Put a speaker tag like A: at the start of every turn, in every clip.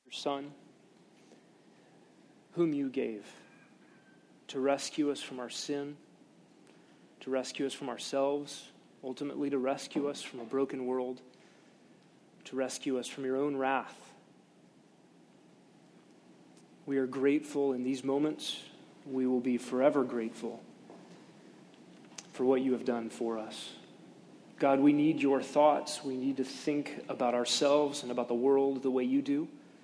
A: your Son, whom you gave to rescue us from our sin, to rescue us from ourselves, ultimately to rescue us from a broken world, to rescue us from your own wrath. We are grateful in these moments. We will be forever grateful for what you have done for us. God, we need your thoughts. We need to think about ourselves and about the world the way you do.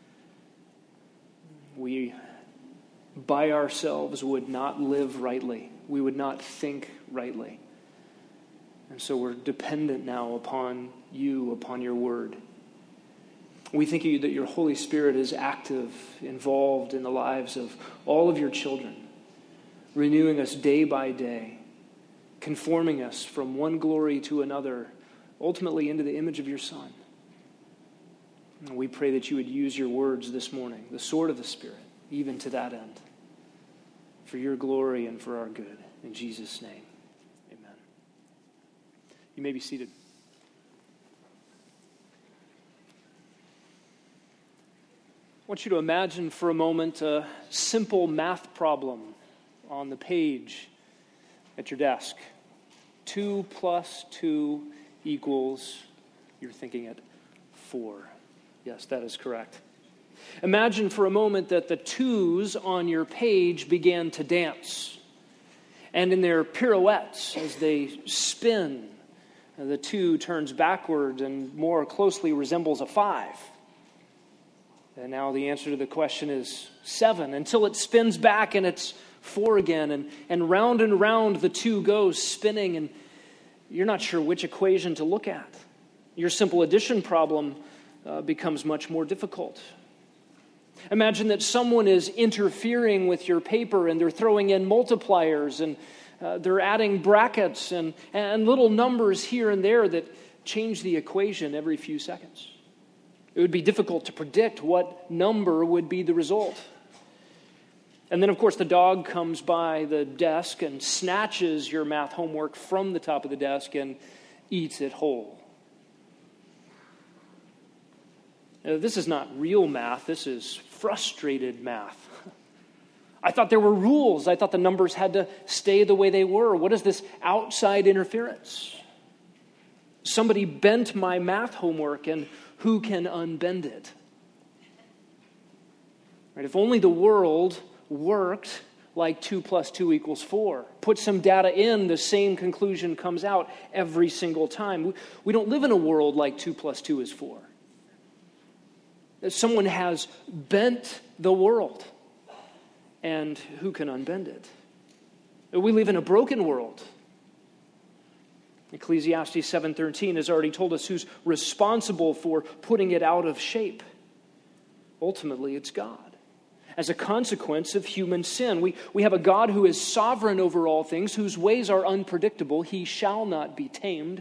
A: We, by ourselves, would not live rightly. We would not think rightly. And so we're dependent now upon you, upon your word. We thank you that your Holy Spirit is active, involved in the lives of all of your children, renewing us day by day, conforming us from one glory to another, ultimately into the image of your Son. And we pray that you would use your words this morning, the sword of the Spirit, even to that end, for your glory and for our good. In Jesus' name, amen. You may be seated. I want you to imagine for a moment a simple math problem on the page at your desk. 2 + 2 equals, you're thinking it, 4. Yes, that is correct. Imagine for a moment that the 2's on your page began to dance. And in their pirouettes, as they spin, the 2 turns backward and more closely resembles a 5. And now the answer to the question is 7, until it spins back and it's 4 again. And round the 2 goes, spinning, and you're not sure which equation to look at. Your simple addition problem becomes much more difficult. Imagine that someone is interfering with your paper and they're throwing in multipliers and they're adding brackets and little numbers here and there that change the equation every few seconds. It would be difficult to predict what number would be the result. And then, of course, the dog comes by the desk and snatches your math homework from the top of the desk and eats it whole. Now, this is not real math. This is frustrated math. I thought there were rules. I thought the numbers had to stay the way they were. What is this outside interference? Somebody bent my math homework, and who can unbend it? Right, if only the world worked like 2 + 2 = 4. Put some data in, the same conclusion comes out every single time. We don't live in a world like 2 + 2 = 4. Someone has bent the world, and who can unbend it? We live in a broken world. Ecclesiastes 7:13 has already told us who's responsible for putting it out of shape. Ultimately, it's God. As a consequence of human sin, we have a God who is sovereign over all things, whose ways are unpredictable. He shall not be tamed.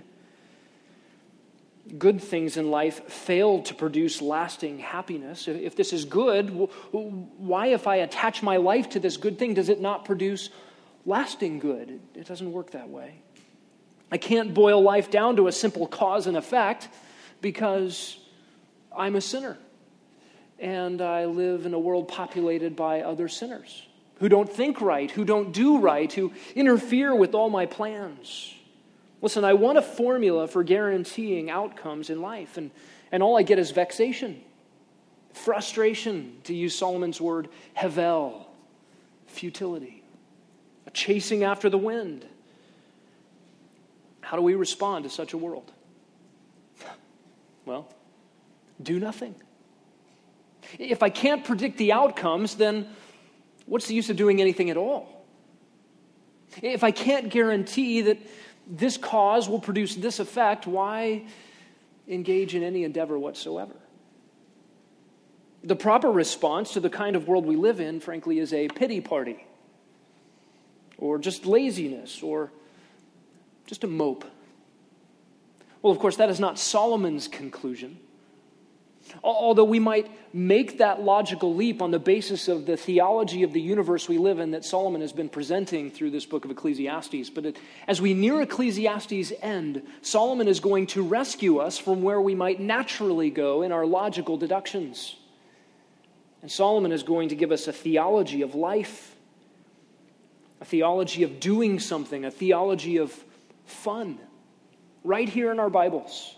A: Good things in life fail to produce lasting happiness. If this is good, why, if I attach my life to this good thing, does it not produce lasting good? It doesn't work that way. I can't boil life down to a simple cause and effect because I'm a sinner. And I live in a world populated by other sinners who don't think right, who don't do right, who interfere with all my plans. Listen, I want a formula for guaranteeing outcomes in life, and all I get is vexation, frustration, to use Solomon's word, hevel, futility, a chasing after the wind. How do we respond to such a world? Well, do nothing. If I can't predict the outcomes, then what's the use of doing anything at all? If I can't guarantee that this cause will produce this effect, why engage in any endeavor whatsoever? The proper response to the kind of world we live in, frankly, is a pity party, or just laziness, or just a mope. Well, of course, that is not Solomon's conclusion. Although we might make that logical leap on the basis of the theology of the universe we live in that Solomon has been presenting through this book of Ecclesiastes. But as we near Ecclesiastes' end, Solomon is going to rescue us from where we might naturally go in our logical deductions. And Solomon is going to give us a theology of life, a theology of doing something, a theology of fun, right here in our Bibles.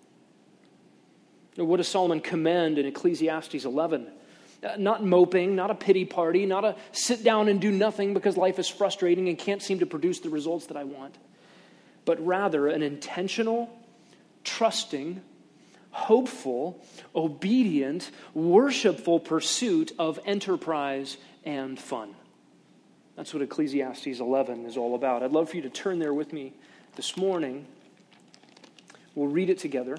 A: Now, what does Solomon commend in Ecclesiastes 11? Not moping, not a pity party, not a sit down and do nothing because life is frustrating and can't seem to produce the results that I want, but rather an intentional, trusting, hopeful, obedient, worshipful pursuit of enterprise and fun. That's what Ecclesiastes 11 is all about. I'd love for you to turn there with me this morning. We'll read it together.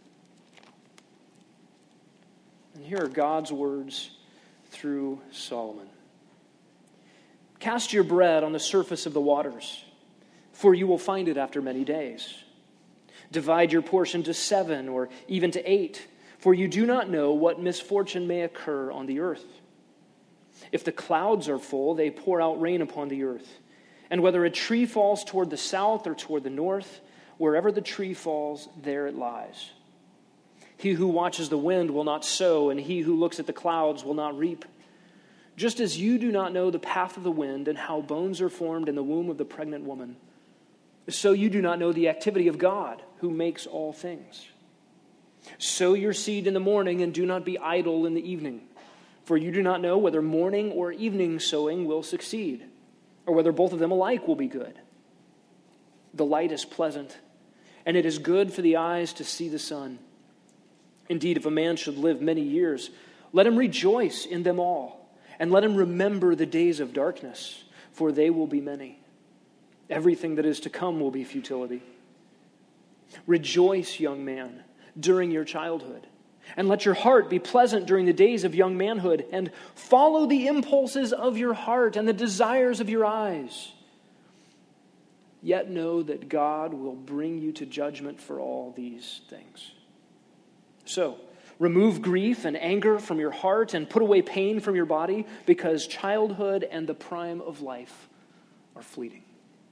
A: And here are God's words through Solomon. Cast your bread on the surface of the waters, for you will find it after many days. Divide your portion to 7 or even to 8, for you do not know what misfortune may occur on the earth. If the clouds are full, they pour out rain upon the earth. And whether a tree falls toward the south or toward the north, wherever the tree falls, there it lies. He who watches the wind will not sow, and he who looks at the clouds will not reap. Just as you do not know the path of the wind and how bones are formed in the womb of the pregnant woman, so you do not know the activity of God, who makes all things. Sow your seed in the morning, and do not be idle in the evening, for you do not know whether morning or evening sowing will succeed, or whether both of them alike will be good. The light is pleasant, and it is good for the eyes to see the sun. Indeed, if a man should live many years, let him rejoice in them all, and let him remember the days of darkness, for they will be many. Everything that is to come will be futility. Rejoice, young man, during your childhood, and let your heart be pleasant during the days of young manhood, and follow the impulses of your heart and the desires of your eyes. Yet know that God will bring you to judgment for all these things. So, remove grief and anger from your heart and put away pain from your body, because childhood and the prime of life are fleeting.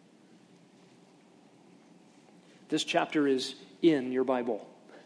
A: This chapter is in your Bible.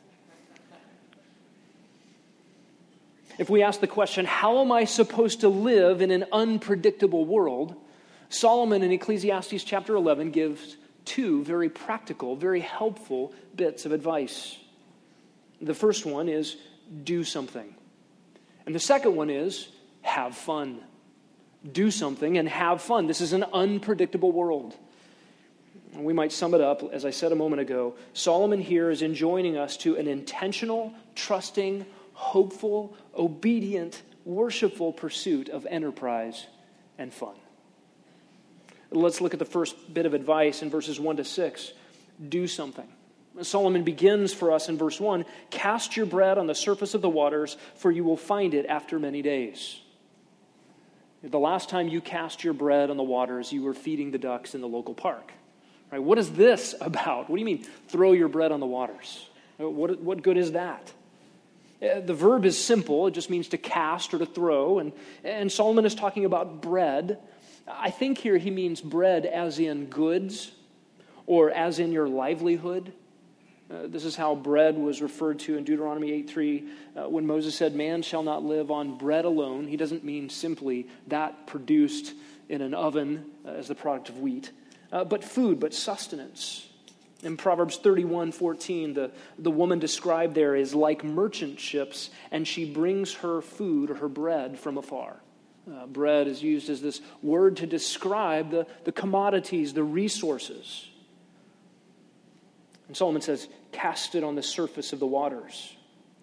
A: If we ask the question, how am I supposed to live in an unpredictable world? Solomon in Ecclesiastes chapter 11 gives 2 very practical, very helpful bits of advice. The first one is do something. And the second one is have fun. Do something and have fun. This is an unpredictable world. We might sum it up, as I said a moment ago. Solomon here is enjoining us to an intentional, trusting, hopeful, obedient, worshipful pursuit of enterprise and fun. Let's look at the first bit of advice in verses 1 to 6. Do something. Solomon begins for us in verse 1, cast your bread on the surface of the waters, for you will find it after many days. The last time you cast your bread on the waters, you were feeding the ducks in the local park. Right? What is this about? What do you mean, throw your bread on the waters? What good is that? The verb is simple. It just means to cast or to throw. And Solomon is talking about bread. I think here he means bread as in goods or as in your livelihood. This is how bread was referred to in Deuteronomy 8:3 when Moses said, man shall not live on bread alone. He doesn't mean simply that produced in an oven as the product of wheat, but food, but sustenance. In Proverbs 31:14, the woman described there is like merchant ships, and she brings her food or her bread from afar. Bread is used as this word to describe the commodities, the resources. And Solomon says, cast it on the surface of the waters.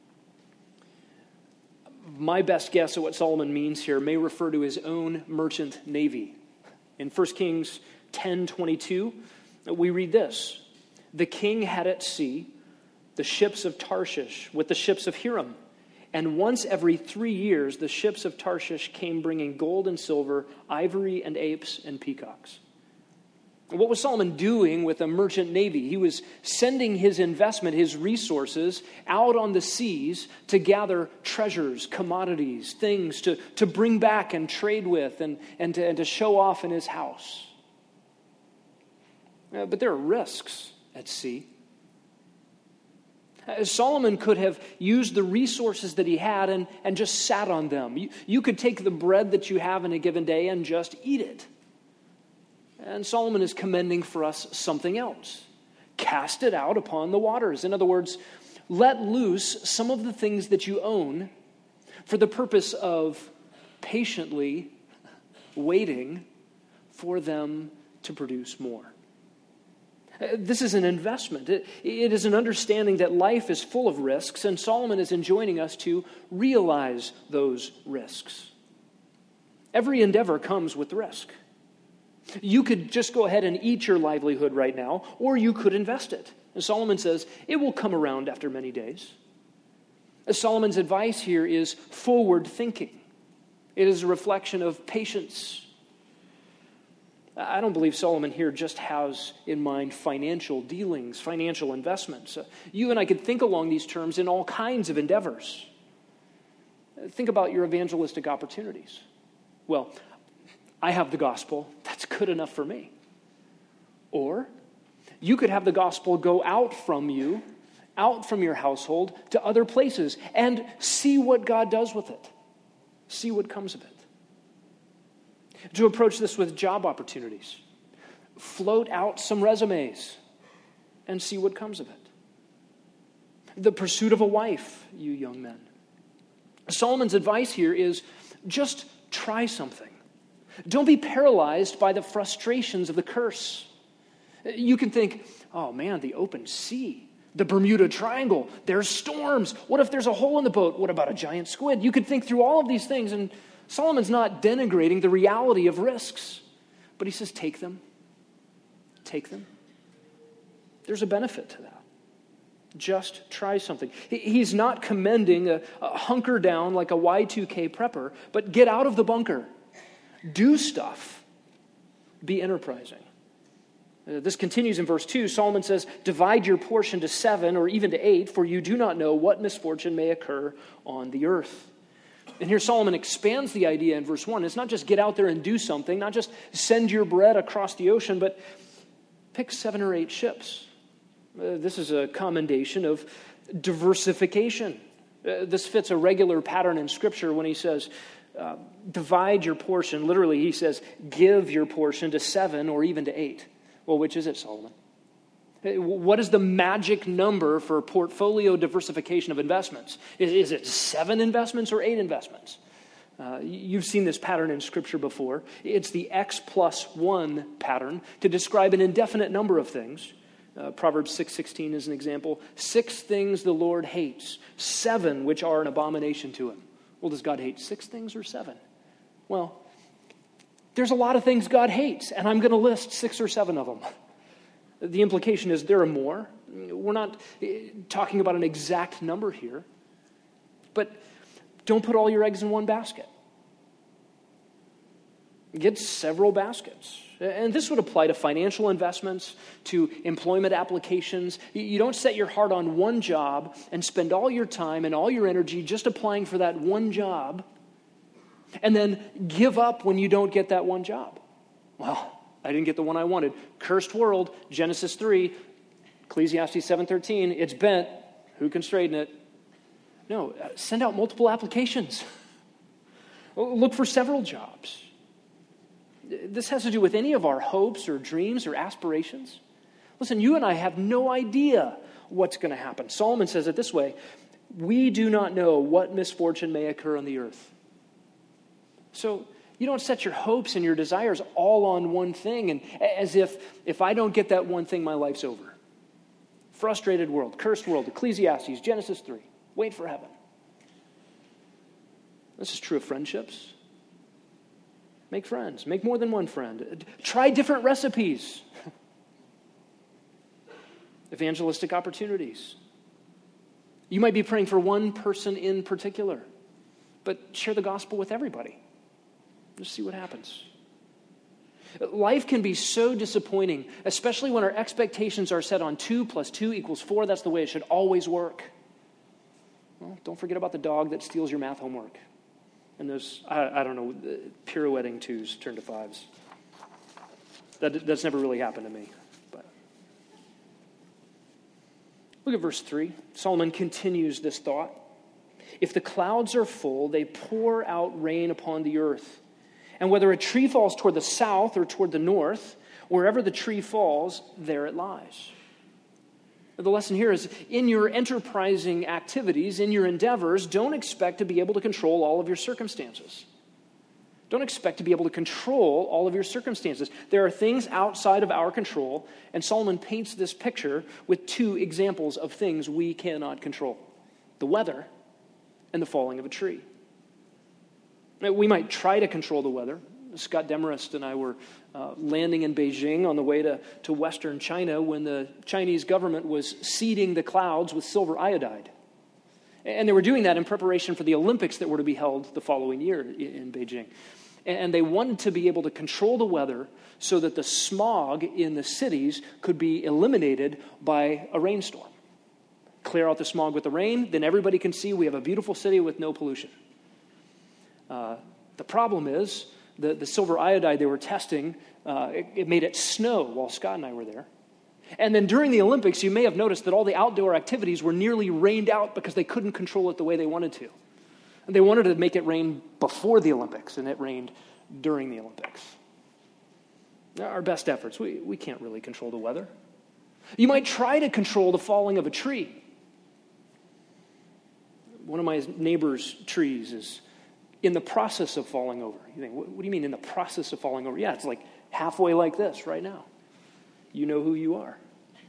A: My best guess at what Solomon means here may refer to his own merchant navy. In 1 Kings 10:22, we read this. The king had at sea the ships of Tarshish with the ships of Hiram. And once every 3 years, the ships of Tarshish came bringing gold and silver, ivory and apes and peacocks. What was Solomon doing with a merchant navy? He was sending his investment, his resources, out on the seas to gather treasures, commodities, things to bring back and trade with and to show off in his house. But there are risks at sea. Solomon could have used the resources that he had and just sat on them. You could take the bread that you have in a given day and just eat it. And Solomon is commending for us something else. Cast it out upon the waters. In other words, let loose some of the things that you own for the purpose of patiently waiting for them to produce more. This is an investment. It is an understanding that life is full of risks, and Solomon is enjoining us to realize those risks. Every endeavor comes with risk. You could just go ahead and eat your livelihood right now, or you could invest it. And Solomon says, it will come around after many days. Solomon's advice here is forward thinking. It is a reflection of patience. I don't believe Solomon here just has in mind financial dealings, financial investments. You and I could think along these terms in all kinds of endeavors. Think about your evangelistic opportunities. Well, I have the gospel. That's good enough for me. Or you could have the gospel go out from you, out from your household to other places and see what God does with it. See what comes of it. To approach this with job opportunities, float out some resumes and see what comes of it. The pursuit of a wife, you young men. Solomon's advice here is just try something. Don't be paralyzed by the frustrations of the curse. You can think, oh man, the open sea, the Bermuda Triangle, there's storms. What if there's a hole in the boat? What about a giant squid? You could think through all of these things, and Solomon's not denigrating the reality of risks, but he says, take them. Take them. There's a benefit to that. Just try something. He's not commending a hunker down like a Y2K prepper, but get out of the bunker. Do stuff. Be enterprising. This continues in verse 2. Solomon says, divide your portion to 7 or even to 8, for you do not know what misfortune may occur on the earth. And here Solomon expands the idea in verse 1. It's not just get out there and do something, not just send your bread across the ocean, but pick 7 or 8 ships. This is a commendation of diversification. This fits a regular pattern in Scripture when he says, divide your portion. Literally, he says, give your portion to 7 or even to 8. Well, which is it, Solomon? What is the magic number for portfolio diversification of investments? Is it 7 investments or 8 investments? You've seen this pattern in Scripture before. It's the X plus 1 pattern to describe an indefinite number of things. Proverbs 6:16 is an example. 6 things the Lord hates, 7 which are an abomination to him. Well, does God hate 6 things or 7? Well, there's a lot of things God hates, and I'm going to list 6 or 7 of them. The implication is there are more. We're not talking about an exact number here, but don't put all your eggs in one basket. Get several baskets. And this would apply to financial investments, to employment applications. You don't set your heart on one job and spend all your time and all your energy just applying for that one job and then give up when you don't get that one job. Well, I didn't get the one I wanted. Cursed world, Genesis 3, Ecclesiastes 7:13, it's bent. Who can straighten it? No, send out multiple applications. Look for several jobs. This has to do with any of our hopes or dreams or aspirations. Listen, you and I have no idea what's going to happen. Solomon says it this way, we do not know what misfortune may occur on the earth. So you don't set your hopes and your desires all on one thing, and as if I don't get that one thing, my life's over. Frustrated world, cursed world, Ecclesiastes, Genesis 3. Wait for heaven. This is true of friendships. Make friends. Make more than one friend. Try different recipes. Evangelistic opportunities. You might be praying for one person in particular, but share the gospel with everybody. Just see what happens. Life can be so disappointing, especially when our expectations are set on 2 + 2 = 4. That's the way it should always work. Well, don't forget about the dog that steals your math homework. And those, I don't know, pirouetting 2s turn to 5s. That's never really happened to me. But Look at verse 3. Solomon continues this thought. If the clouds are full, they pour out rain upon the earth. And whether a tree falls toward the south or toward the north, wherever the tree falls, there it lies. The lesson here is, in your enterprising activities, in your endeavors, don't expect to be able to control all of your circumstances. Don't expect to be able to control all of your circumstances. There are things outside of our control, and Solomon paints this picture with two examples of things we cannot control: the weather and the falling of a tree. We might try to control the weather. Scott Demarest and I were landing in Beijing on the way to Western China when the Chinese government was seeding the clouds with silver iodide. And they were doing that in preparation for the Olympics that were to be held the following year in Beijing. And they wanted to be able to control the weather so that the smog in the cities could be eliminated by a rainstorm. Clear out the smog with the rain, then everybody can see we have a beautiful city with no pollution. The problem is the silver iodide they were testing, it made it snow while Scott and I were there. And then during the Olympics, you may have noticed that all the outdoor activities were nearly rained out because they couldn't control it the way they wanted to. And they wanted to make it rain before the Olympics, and it rained during the Olympics. Our best efforts, we can't really control the weather. You might try to control the falling of a tree. One of my neighbor's trees is in the process of falling over. You think, what do you mean in the process of falling over? Yeah, it's like halfway like this right now. You know who you are.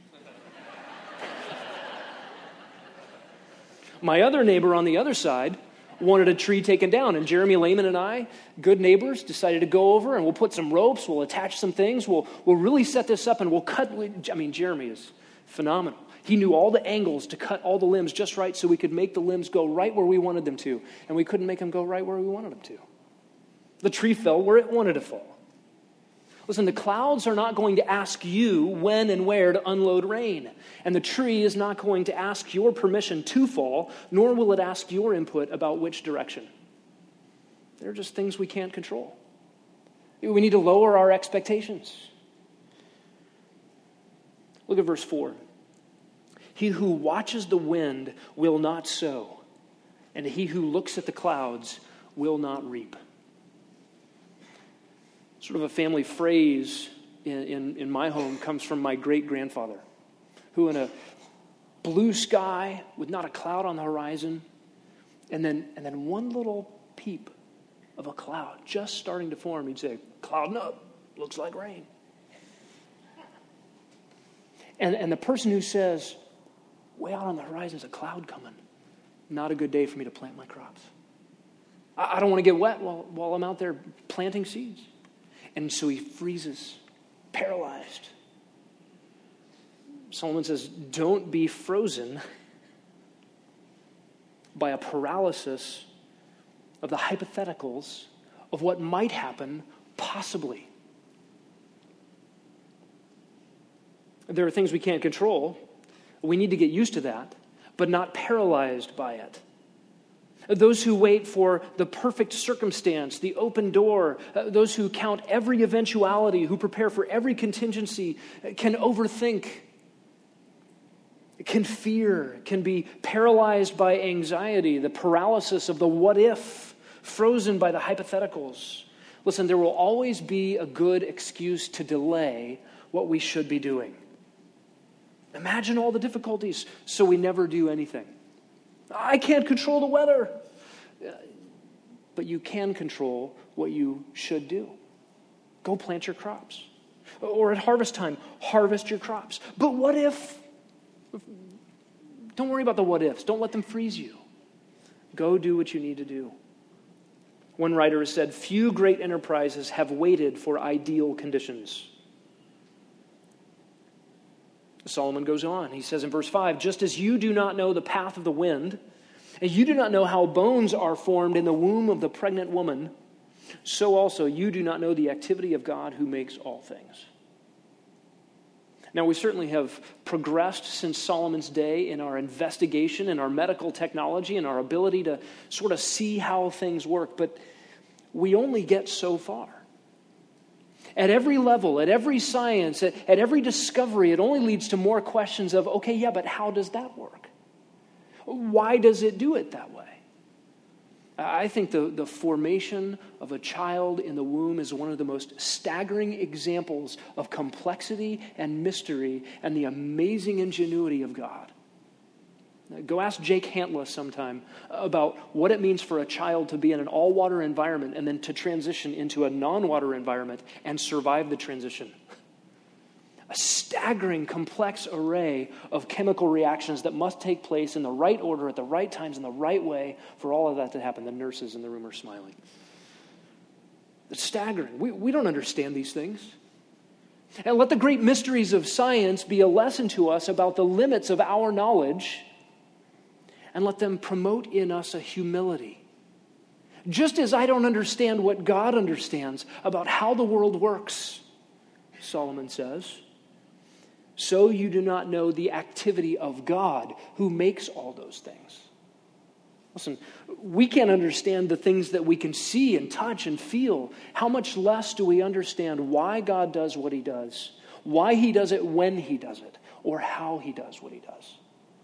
A: My other neighbor on the other side wanted a tree taken down, and Jeremy Lehman and I, good neighbors, decided to go over and we'll put some ropes, we'll attach some things, we'll really set this up and we'll cut. Jeremy is phenomenal. He knew all the angles to cut all the limbs just right so we could make the limbs go right where we wanted them to, and we couldn't make them go right where we wanted them to. The tree fell where it wanted to fall. Listen, the clouds are not going to ask you when and where to unload rain, and the tree is not going to ask your permission to fall, nor will it ask your input about which direction. They're just things we can't control. We need to lower our expectations. Look at verse 4. He who watches the wind will not sow, and he who looks at the clouds will not reap. Sort of a family phrase in my home comes from my great-grandfather, who in a blue sky with not a cloud on the horizon, and then one little peep of a cloud just starting to form, he'd say, "Clouding up, looks like rain." And the person who says, "Way out on the horizon is a cloud coming. Not a good day for me to plant my crops. I don't want to get wet while I'm out there planting seeds." And so he freezes, paralyzed. Solomon says, don't be frozen by a paralysis of the hypotheticals of what might happen possibly. There are things we can't control. We need to get used to that, but not paralyzed by it. Those who wait for the perfect circumstance, the open door, those who count every eventuality, who prepare for every contingency, can overthink, can fear, can be paralyzed by anxiety, the paralysis of the what if, frozen by the hypotheticals. Listen, there will always be a good excuse to delay what we should be doing. Imagine all the difficulties, so we never do anything. I can't control the weather. But you can control what you should do. Go plant your crops. Or at harvest time, harvest your crops. But what if? Don't worry about the what ifs. Don't let them freeze you. Go do what you need to do. One writer has said, few great enterprises have waited for ideal conditions. Solomon goes on. He says in verse 5, just as you do not know the path of the wind, and you do not know how bones are formed in the womb of the pregnant woman, so also you do not know the activity of God who makes all things. Now, we certainly have progressed since Solomon's day in our investigation and our medical technology and our ability to sort of see how things work, but we only get so far. At every level, at every science, at every discovery, it only leads to more questions of, okay, yeah, but how does that work? Why does it do it that way? I think the formation of a child in the womb is one of the most staggering examples of complexity and mystery and the amazing ingenuity of God. Go ask Jake Hantla sometime about what it means for a child to be in an all-water environment and then to transition into a non-water environment and survive the transition. A staggering, complex array of chemical reactions that must take place in the right order, at the right times, in the right way for all of that to happen. The nurses in the room are smiling. It's staggering. We don't understand these things. And let the great mysteries of science be a lesson to us about the limits of our knowledge, and let them promote in us a humility. Just as I don't understand what God understands about how the world works, Solomon says, so you do not know the activity of God who makes all those things. Listen, we can't understand the things that we can see and touch and feel. How much less do we understand why God does what he does, why he does it when he does it, or how he does what he does?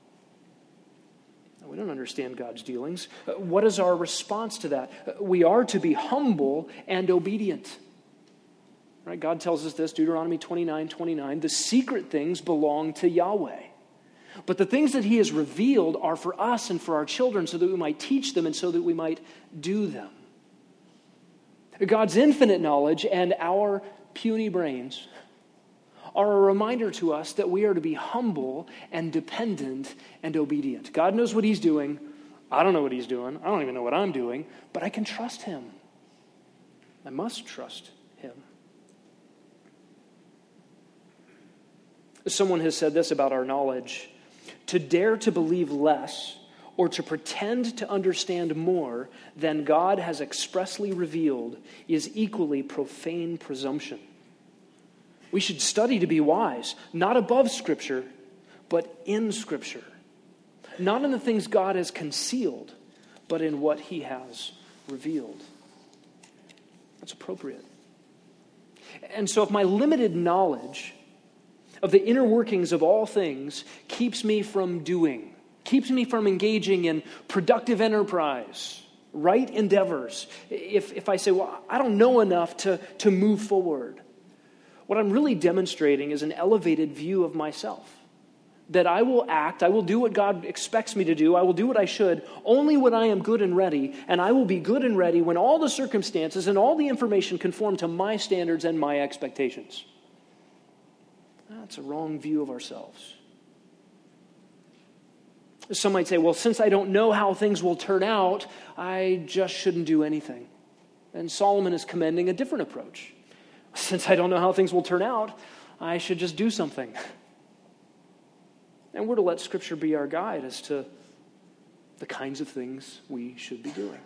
A: We don't understand God's dealings. What is our response to that? We are to be humble and obedient. Right? God tells us this, Deuteronomy 29:29, the secret things belong to Yahweh. But the things that he has revealed are for us and for our children so that we might teach them and so that we might do them. God's infinite knowledge and our puny brains are a reminder to us that we are to be humble and dependent and obedient. God knows what he's doing. I don't know what he's doing. I don't even know what I'm doing, but I can trust him. I must trust him. Someone has said this about our knowledge: to dare to believe less or to pretend to understand more than God has expressly revealed is equally profane presumption. We should study to be wise, not above Scripture, but in Scripture. Not in the things God has concealed, but in what he has revealed. That's appropriate. And so if my limited knowledge of the inner workings of all things keeps me from doing, keeps me from engaging in productive enterprise, right endeavors, if I say, well, I don't know enough to move forward, what I'm really demonstrating is an elevated view of myself. That I will act, I will do what God expects me to do, I will do what I should, only when I am good and ready, and I will be good and ready when all the circumstances and all the information conform to my standards and my expectations. That's a wrong view of ourselves. Some might say, well, since I don't know how things will turn out, I just shouldn't do anything. And Solomon is commending a different approach. Since I don't know how things will turn out, I should just do something. And we're to let Scripture be our guide as to the kinds of things we should be doing.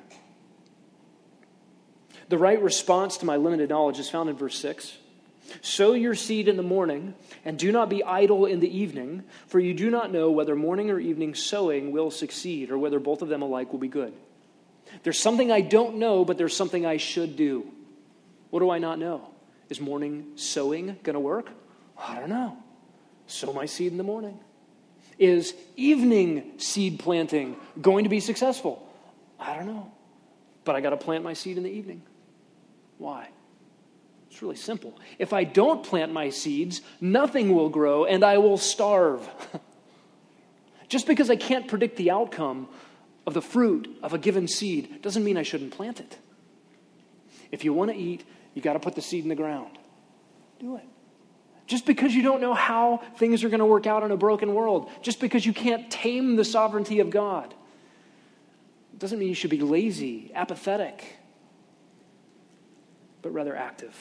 A: The right response to my limited knowledge is found in verse 6. Sow your seed in the morning, and do not be idle in the evening, for you do not know whether morning or evening sowing will succeed, or whether both of them alike will be good. There's something I don't know, but there's something I should do. What do I not know? Is morning sowing going to work? I don't know. Sow my seed in the morning. Is evening seed planting going to be successful? I don't know. But I got to plant my seed in the evening. Why? It's really simple. If I don't plant my seeds, nothing will grow and I will starve. Just because I can't predict the outcome of the fruit of a given seed doesn't mean I shouldn't plant it. If you want to eat, you got to put the seed in the ground. Do it. Just because you don't know how things are going to work out in a broken world, just because you can't tame the sovereignty of God, doesn't mean you should be lazy, apathetic, but rather active.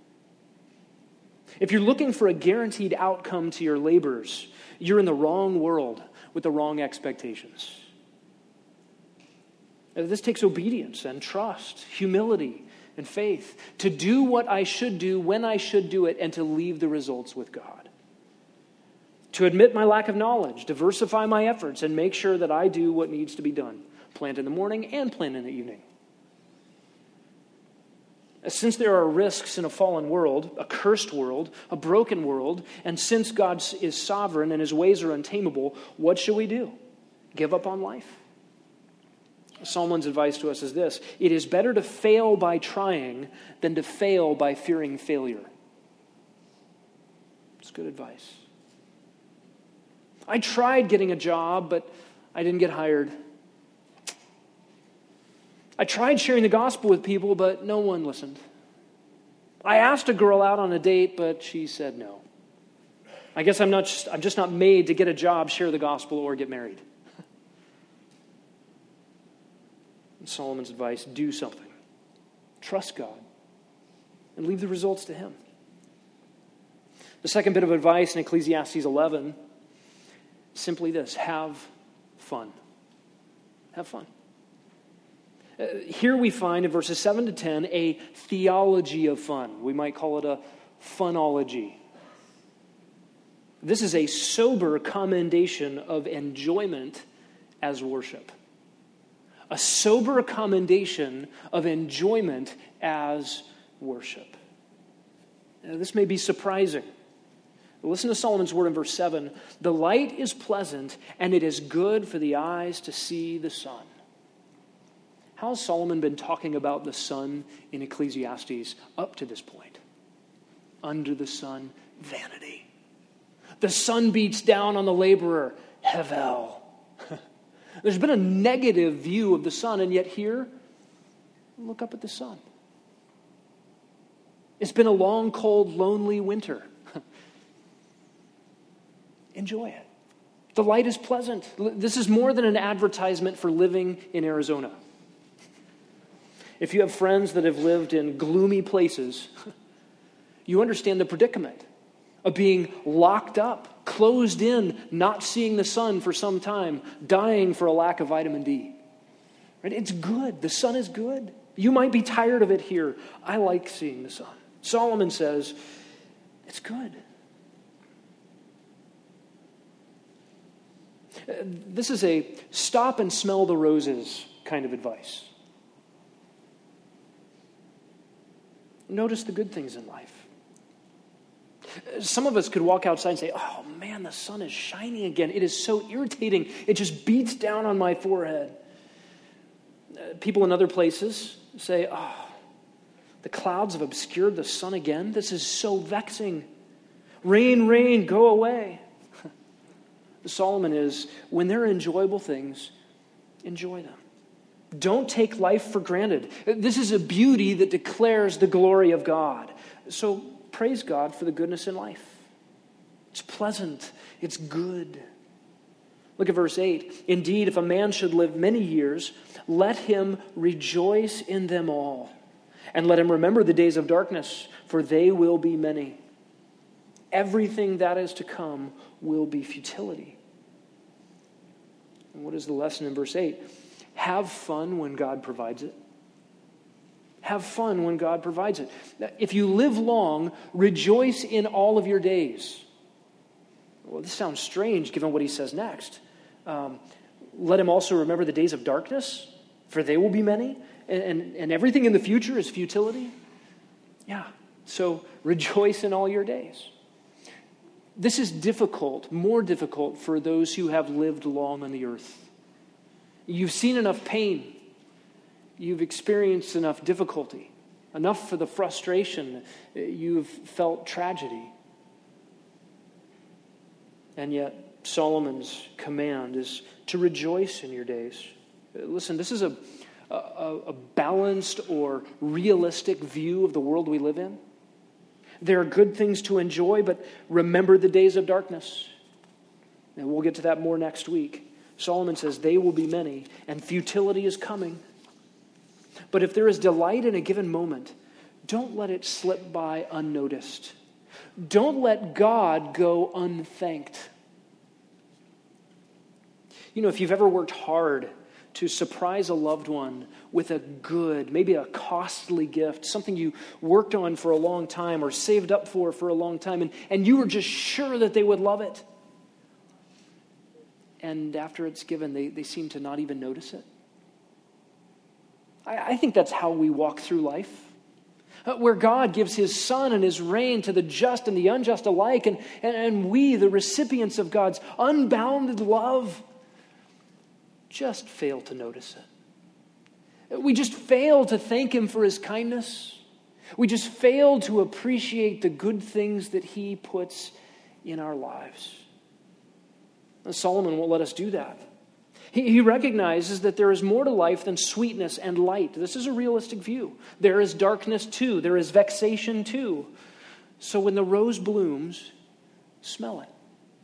A: If you're looking for a guaranteed outcome to your labors, you're in the wrong world with the wrong expectations. This takes obedience and trust, humility, and faith to do what I should do when I should do it and to leave the results with God. To admit my lack of knowledge, diversify my efforts, and make sure that I do what needs to be done. Plant in the morning and plant in the evening. Since there are risks in a fallen world, a cursed world, a broken world, and since God is sovereign and his ways are untamable, what should we do? Give up on life? Solomon's advice to us is this: it is better to fail by trying than to fail by fearing failure. It's good advice. I tried getting a job, but I didn't get hired. I tried sharing the gospel with people, but no one listened. I asked a girl out on a date, but she said no. I guess I'm just not made to get a job, share the gospel, or get married. And Solomon's advice: do something. Trust God and leave the results to him. The second bit of advice in Ecclesiastes 11, simply this: have fun. Have fun. Here we find in verses 7 to 10 a theology of fun. We might call it a funology. This is a sober commendation of enjoyment as worship. A sober commendation of enjoyment as worship. Now, this may be surprising. Listen to Solomon's word in verse 7. The light is pleasant, and it is good for the eyes to see the sun. How has Solomon been talking about the sun in Ecclesiastes up to this point? Under the sun, vanity. The sun beats down on the laborer, hevel. There's been a negative view of the sun, and yet here, look up at the sun. It's been a long, cold, lonely winter. Enjoy it. The light is pleasant. This is more than an advertisement for living in Arizona. If you have friends that have lived in gloomy places, you understand the predicament of being locked up, closed in, not seeing the sun for some time, dying for a lack of vitamin D. Right? It's good. The sun is good. You might be tired of it here. I like seeing the sun. Solomon says, it's good. This is a stop and smell the roses kind of advice. Notice the good things in life. Some of us could walk outside and say, oh man, the sun is shining again. It is so irritating. It just beats down on my forehead. People in other places say, oh, the clouds have obscured the sun again. This is so vexing. Rain, rain, go away. Solomon is, when there are enjoyable things, enjoy them. Don't take life for granted. This is a beauty that declares the glory of God. So praise God for the goodness in life. It's pleasant. It's good. Look at verse 8. Indeed, if a man should live many years, let him rejoice in them all. And let him remember the days of darkness, for they will be many. Everything that is to come will be futility. And what is the lesson in verse 8? Have fun when God provides it. Have fun when God provides it. If you live long, rejoice in all of your days. Well, this sounds strange given what he says next. Let him also remember the days of darkness, for they will be many, and everything in the future is futility. Yeah, so rejoice in all your days. This is difficult, more difficult for those who have lived long on the earth. You've seen enough pain. You've experienced enough difficulty, enough for the frustration. You've felt tragedy. And yet, Solomon's command is to rejoice in your days. Listen, this is a balanced or realistic view of the world we live in. There are good things to enjoy, but remember the days of darkness. And we'll get to that more next week. Solomon says they will be many, and futility is coming. But if there is delight in a given moment, don't let it slip by unnoticed. Don't let God go unthanked. You know, if you've ever worked hard to surprise a loved one with a good, maybe a costly gift, something you worked on for a long time or saved up for a long time, and you were just sure that they would love it. And after it's given, they seem to not even notice it. I think that's how we walk through life. where God gives his sun and his rain to the just and the unjust alike, and we, the recipients of God's unbounded love, just fail to notice it. We just fail to thank him for his kindness. We just fail to appreciate the good things that he puts in our lives. And Solomon won't let us do that. He recognizes that there is more to life than sweetness and light. This is a realistic view. There is darkness too. There is vexation too. So when the rose blooms, smell it.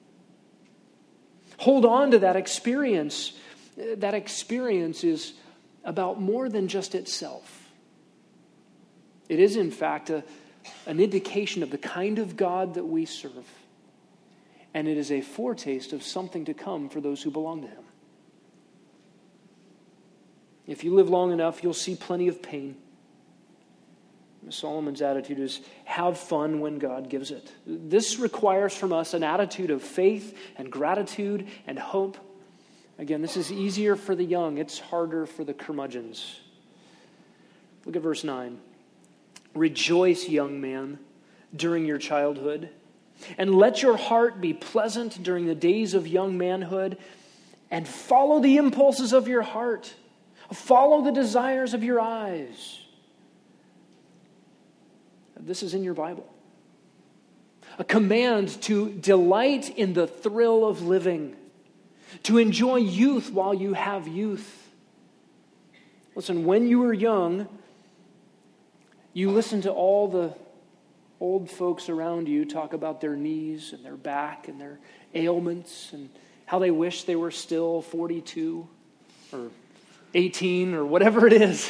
A: Hold on to that experience. That experience is about more than just itself. It is, in fact, an indication of the kind of God that we serve. And it is a foretaste of something to come for those who belong to him. If you live long enough, you'll see plenty of pain. Solomon's attitude is, have fun when God gives it. This requires from us an attitude of faith and gratitude and hope. Again, this is easier for the young. It's harder for the curmudgeons. Look at verse 9. Rejoice, young man, during your childhood, and let your heart be pleasant during the days of young manhood, and follow the impulses of your heart. Follow the desires of your eyes. This is in your Bible. A command to delight in the thrill of living, to enjoy youth while you have youth. Listen, when you were young, you listened to all the old folks around you talk about their knees and their back and their ailments and how they wish they were still 42 or 18 or whatever it is.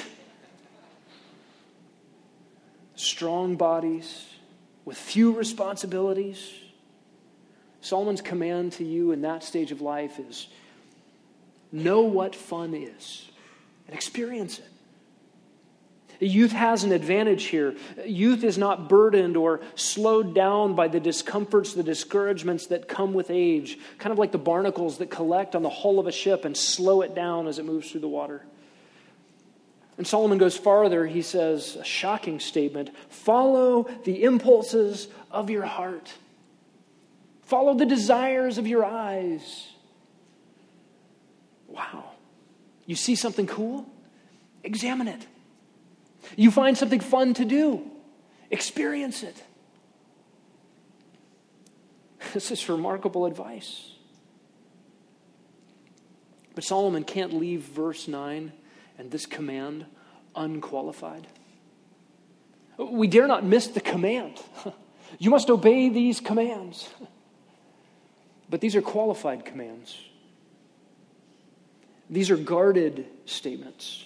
A: Strong bodies with few responsibilities. Solomon's command to you in that stage of life is know what fun is and experience it. Youth has an advantage here. Youth is not burdened or slowed down by the discomforts, the discouragements that come with age, kind of like the barnacles that collect on the hull of a ship and slow it down as it moves through the water. And Solomon goes farther. He says, a shocking statement, follow the impulses of your heart. Follow the desires of your eyes. Wow. You see something cool? Examine it. You find something fun to do? Experience it. This is remarkable advice. But Solomon can't leave verse 9 and this command unqualified. We dare not miss the command. You must obey these commands. But these are qualified commands. These are guarded statements.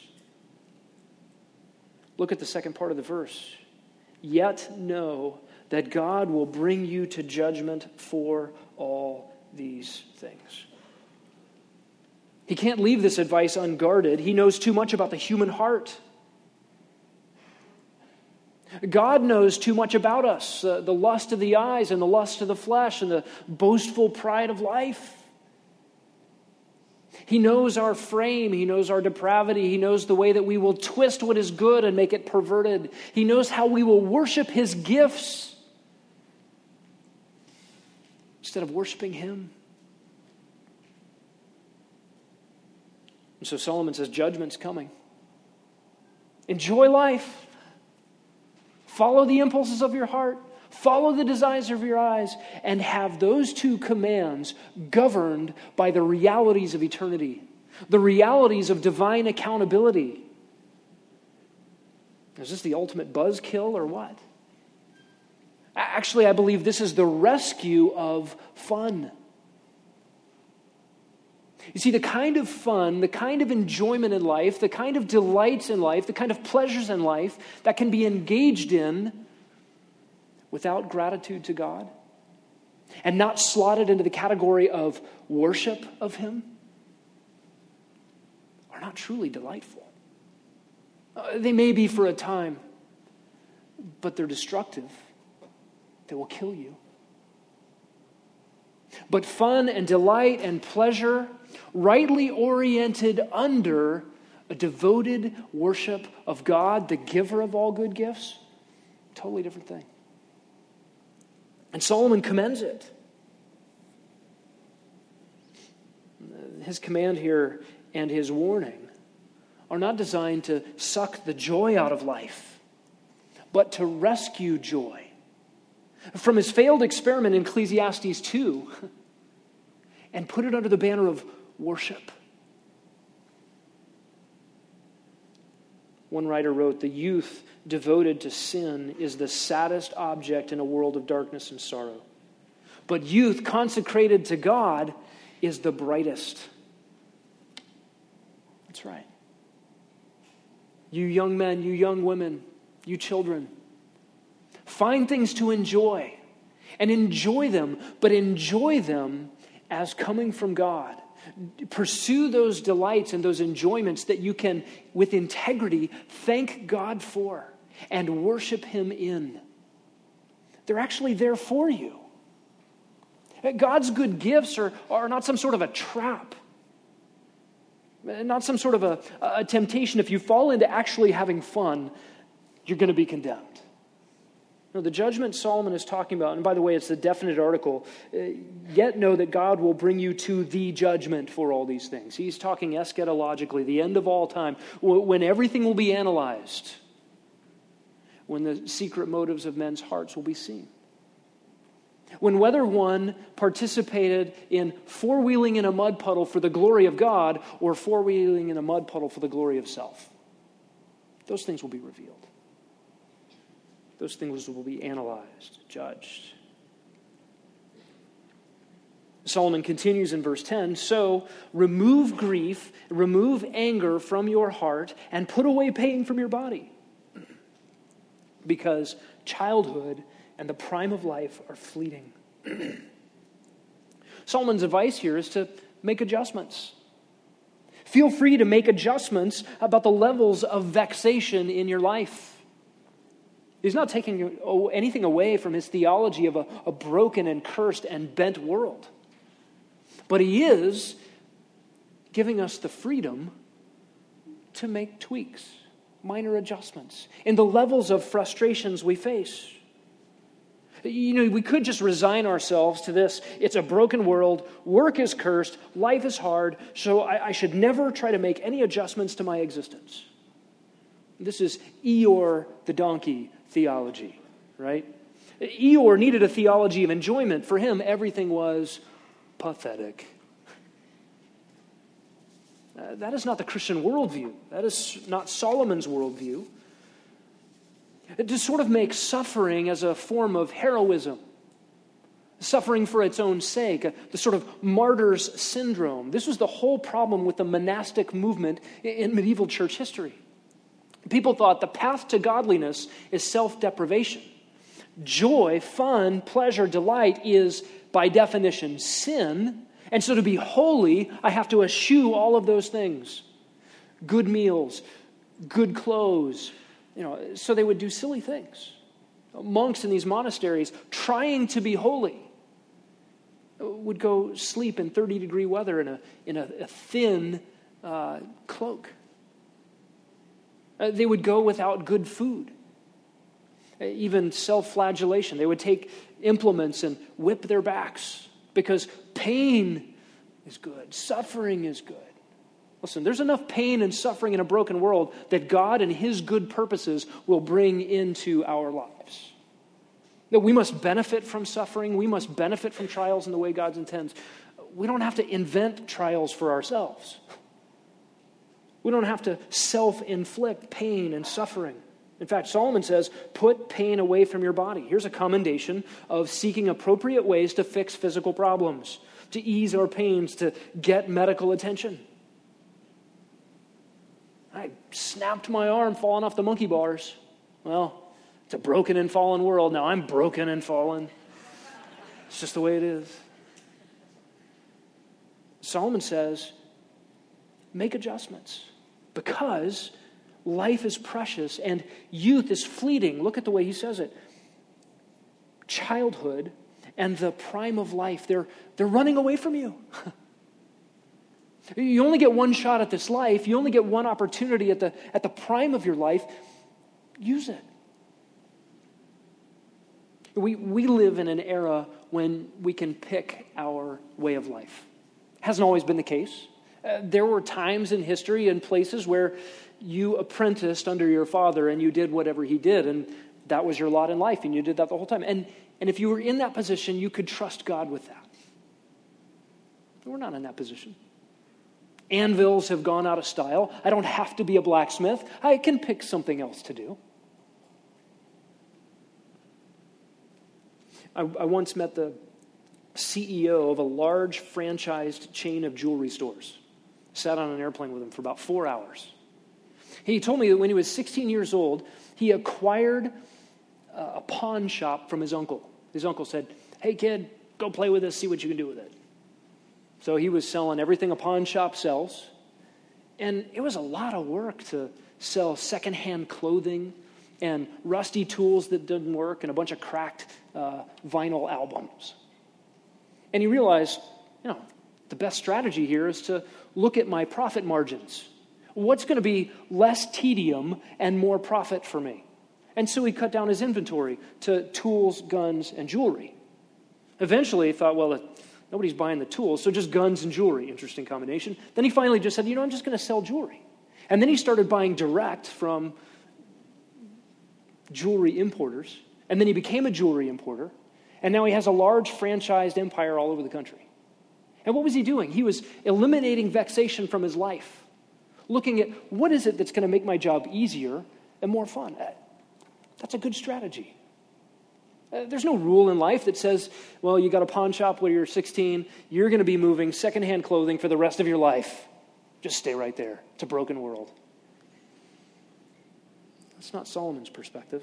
A: Look at the second part of the verse. Yet know that God will bring you to judgment for all these things. He can't leave this advice unguarded. He knows too much about the human heart. God knows too much about us, the lust of the eyes and the lust of the flesh and the boastful pride of life. He knows our frame. He knows our depravity. He knows the way that we will twist what is good and make it perverted. He knows how we will worship his gifts instead of worshiping him. And so Solomon says, judgment's coming. Enjoy life. Follow the impulses of your heart. Follow the desires of your eyes, and have those two commands governed by the realities of eternity, the realities of divine accountability. Is this the ultimate buzzkill or what? Actually, I believe this is the rescue of fun. You see, the kind of fun, the kind of enjoyment in life, the kind of delights in life, the kind of pleasures in life that can be engaged in without gratitude to God and not slotted into the category of worship of him are not truly delightful. They may be for a time, but they're destructive. They will kill you. But fun and delight and pleasure, rightly oriented under a devoted worship of God, the giver of all good gifts, Totally different thing. And Solomon commends it. His command here and his warning are not designed to suck the joy out of life, but to rescue joy. From his failed experiment in Ecclesiastes 2 and put it under the banner of worship. One writer wrote, "The youth devoted to sin is the saddest object in a world of darkness and sorrow. But youth consecrated to God is the brightest." That's right. You young men, you young women, you children, find things to enjoy and enjoy them, but enjoy them as coming from God. Pursue those delights and those enjoyments that you can, with integrity, thank God for and worship Him in. They're actually there for you. God's good gifts are not some sort of a trap, not some sort of a temptation. If you fall into actually having fun, you're going to be condemned. No, the judgment Solomon is talking about, and by the way, it's a definite article, yet know that God will bring you to the judgment for all these things. He's talking eschatologically, the end of all time, when everything will be analyzed, when the secret motives of men's hearts will be seen. When whether one participated in four-wheeling in a mud puddle for the glory of God or four-wheeling in a mud puddle for the glory of self, those things will be revealed. Those things will be analyzed, judged. Solomon continues in verse 10, "So remove grief, remove anger from your heart, and put away pain from your body, because childhood and the prime of life are fleeting." Solomon's advice here is to make adjustments. Feel free to make adjustments about the levels of vexation in your life. He's not taking anything away from his theology of a broken and cursed and bent world. But he is giving us the freedom to make tweaks, minor adjustments in the levels of frustrations we face. We could just resign ourselves to this. It's a broken world, work is cursed, life is hard, so I should never try to make any adjustments to my existence. This is Eeyore the donkey theology, right? Eeyore needed a theology of enjoyment. For him, everything was pathetic. That is not the Christian worldview. That is not Solomon's worldview. To sort of make suffering as a form of heroism, suffering for its own sake, the sort of martyr's syndrome. This was the whole problem with the monastic movement in medieval church history. People thought the path to godliness is self-deprivation. Joy, fun, pleasure, delight is, by definition, sin. And so to be holy, I have to eschew all of those things. Good meals, good clothes. So they would do silly things. Monks in these monasteries, trying to be holy, would go sleep in 30-degree weather in a thin cloak. They would go without good food, even self-flagellation. They would take implements and whip their backs because pain is good, suffering is good. Listen, there's enough pain and suffering in a broken world that God and His good purposes will bring into our lives. That we must benefit from suffering. We must benefit from trials in the way God intends. We don't have to invent trials for ourselves. We don't have to self-inflict pain and suffering. In fact, Solomon says, put pain away from your body. Here's a commendation of seeking appropriate ways to fix physical problems, to ease our pains, to get medical attention. I snapped my arm falling off the monkey bars. Well, it's a broken and fallen world. Now I'm broken and fallen. It's just the way it is. Solomon says, make adjustments because life is precious and youth is fleeting. Look at the way he says it. Childhood and the prime of life, they're running away from you. You only get one shot at this life. You only get one opportunity at the prime of your life. Use it. We live in an era when we can pick our way of life. Hasn't always been the case. There were times in history and places where you apprenticed under your father and you did whatever he did, and that was your lot in life, and you did that the whole time. And if you were in that position, you could trust God with that. We're not in that position. Anvils have gone out of style. I don't have to be a blacksmith. I can pick something else to do. I once met the CEO of a large franchised chain of jewelry stores. Sat on an airplane with him for about 4 hours. He told me that when he was 16 years old, he acquired a pawn shop from his uncle. His uncle said, "Hey kid, go play with this, see what you can do with it." So he was selling everything a pawn shop sells. And it was a lot of work to sell secondhand clothing and rusty tools that didn't work and a bunch of cracked vinyl albums. And he realized, the best strategy here is to look at my profit margins. What's going to be less tedium and more profit for me? And so he cut down his inventory to tools, guns, and jewelry. Eventually he thought, well, nobody's buying the tools, so just guns and jewelry. Interesting combination. Then he finally just said, I'm just going to sell jewelry. And then he started buying direct from jewelry importers. And then he became a jewelry importer. And now he has a large franchised empire all over the country. And what was he doing? He was eliminating vexation from his life, looking at what is it that's going to make my job easier and more fun. That's a good strategy. There's no rule in life that says, well, you got a pawn shop when you're 16, you're going to be moving secondhand clothing for the rest of your life. Just stay right there. It's a broken world. That's not Solomon's perspective.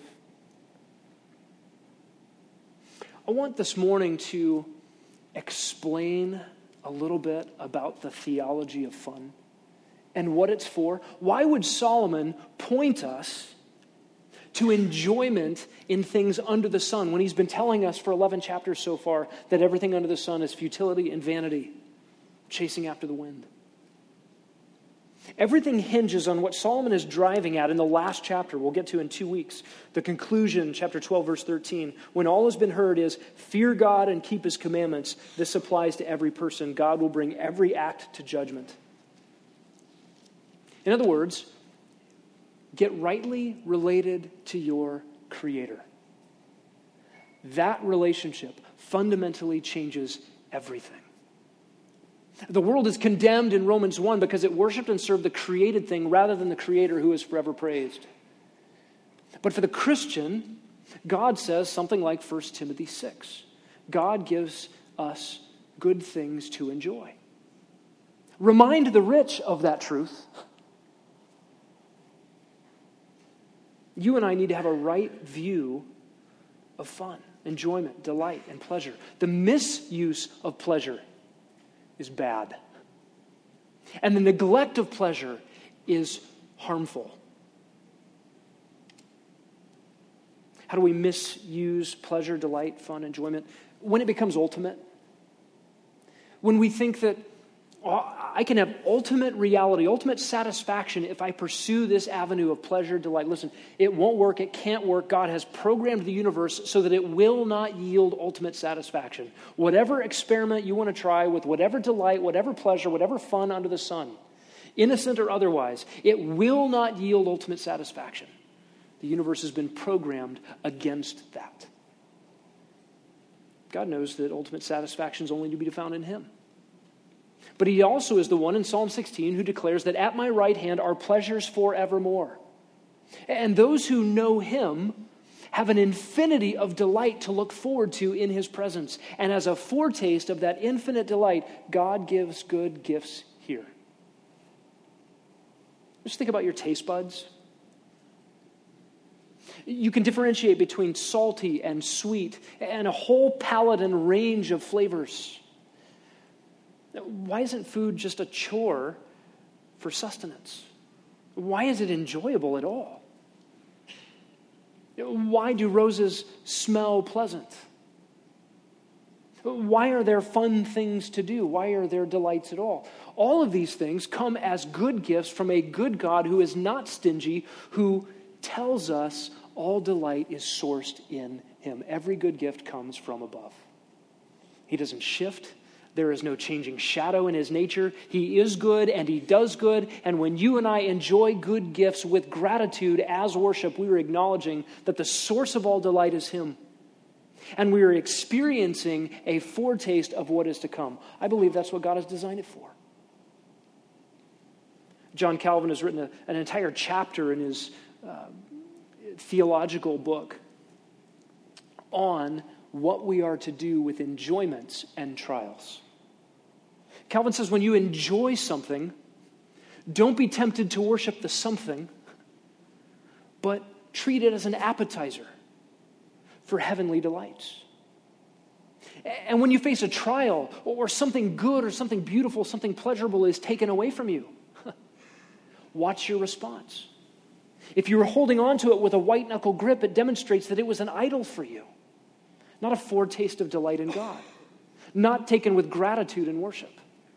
A: I want this morning to explain a little bit about the theology of fun and what it's for. Why would Solomon point us to enjoyment in things under the sun when he's been telling us for 11 chapters so far that everything under the sun is futility and vanity, chasing after the wind? Everything hinges on what Solomon is driving at in the last chapter we'll get to in 2 weeks. The conclusion, chapter 12, verse 13. When all has been heard is, fear God and keep his commandments. This applies to every person. God will bring every act to judgment. In other words, get rightly related to your Creator. That relationship fundamentally changes everything. The world is condemned in Romans 1 because it worshiped and served the created thing rather than the Creator who is forever praised. But for the Christian, God says something like 1 Timothy 6. God gives us good things to enjoy. Remind the rich of that truth. You and I need to have a right view of fun, enjoyment, delight, and pleasure. The misuse of pleasure is bad. And the neglect of pleasure is harmful. How do we misuse pleasure, delight, fun, enjoyment? When it becomes ultimate. When we think that I can have ultimate reality, ultimate satisfaction if I pursue this avenue of pleasure, delight. Listen, it won't work. It can't work. God has programmed the universe so that it will not yield ultimate satisfaction. Whatever experiment you want to try with whatever delight, whatever pleasure, whatever fun under the sun, innocent or otherwise, it will not yield ultimate satisfaction. The universe has been programmed against that. God knows that ultimate satisfaction is only to be found in Him. But He also is the one in Psalm 16 who declares that at my right hand are pleasures forevermore. And those who know Him have an infinity of delight to look forward to in His presence. And as a foretaste of that infinite delight, God gives good gifts here. Just think about your taste buds. You can differentiate between salty and sweet and a whole palette and range of flavors. Why isn't food just a chore for sustenance? Why is it enjoyable at all? Why do roses smell pleasant? Why are there fun things to do? Why are there delights at all? All of these things come as good gifts from a good God who is not stingy, who tells us all delight is sourced in him. Every good gift comes from above. He doesn't shift. There is no changing shadow in his nature. He is good and he does good. And when you and I enjoy good gifts with gratitude as worship, we are acknowledging that the source of all delight is him. And we are experiencing a foretaste of what is to come. I believe that's what God has designed it for. John Calvin has written an entire chapter in his theological book on what we are to do with enjoyments and trials. Calvin says when you enjoy something, don't be tempted to worship the something, but treat it as an appetizer for heavenly delights. And when you face a trial or something good or something beautiful, something pleasurable is taken away from you, watch your response. If you were holding on to it with a white-knuckle grip, it demonstrates that it was an idol for you, not a foretaste of delight in God, not taken with gratitude and worship.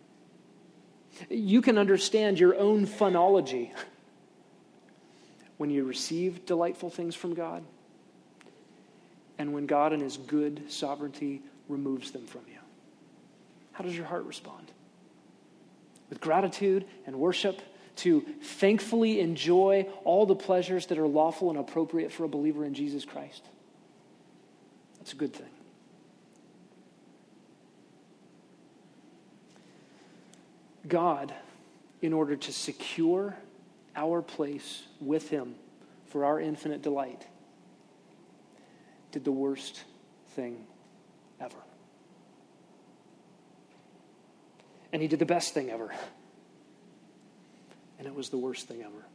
A: You can understand your own phonology when you receive delightful things from God and when God in his good sovereignty removes them from you. How does your heart respond? With gratitude and worship, to thankfully enjoy all the pleasures that are lawful and appropriate for a believer in Jesus Christ. That's a good thing. God, in order to secure our place with him for our infinite delight, did the worst thing ever. And he did the best thing ever. And it was the worst thing ever.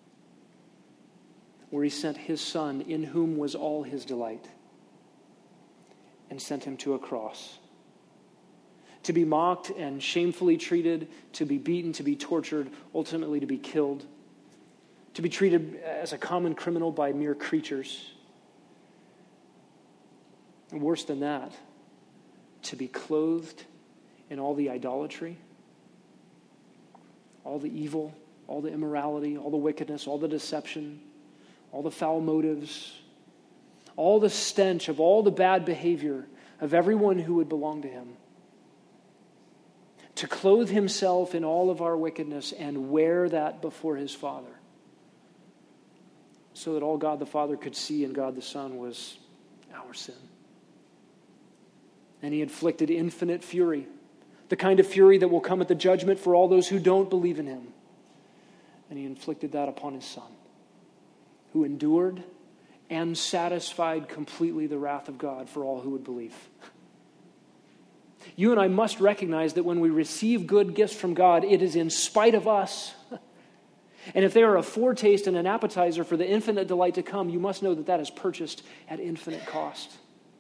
A: Where he sent his son, in whom was all his delight, and sent him to a cross. To be mocked and shamefully treated, to be beaten, to be tortured, ultimately to be killed, to be treated as a common criminal by mere creatures. And worse than that, to be clothed in all the idolatry, all the evil, all the immorality, all the wickedness, all the deception, all the foul motives, all the stench of all the bad behavior of everyone who would belong to him. To clothe himself in all of our wickedness and wear that before his Father, so that all God the Father could see in God the Son was our sin. And he inflicted infinite fury, the kind of fury that will come at the judgment for all those who don't believe in him. And he inflicted that upon his Son, who endured and satisfied completely the wrath of God for all who would believe. You and I must recognize that when we receive good gifts from God, it is in spite of us. And if they are a foretaste and an appetizer for the infinite delight to come, you must know that that is purchased at infinite cost.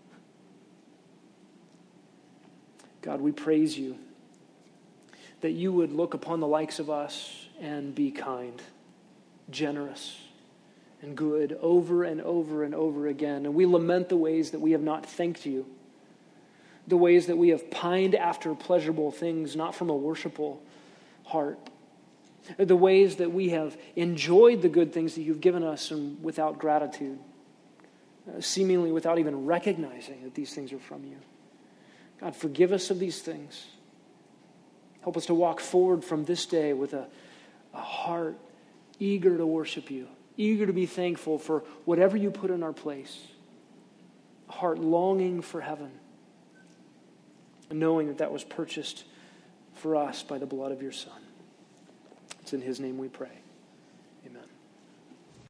A: God, we praise you that you would look upon the likes of us and be kind, generous, and good over and over and over again. And we lament the ways that we have not thanked you, the ways that we have pined after pleasurable things, not from a worshipful heart, the ways that we have enjoyed the good things that you've given us and without gratitude, seemingly without even recognizing that these things are from you. God, forgive us of these things. Help us to walk forward from this day with a heart eager to worship you, eager to be thankful for whatever you put in our place, a heart longing for heaven, and knowing that that was purchased for us by the blood of your Son. It's in his name we pray.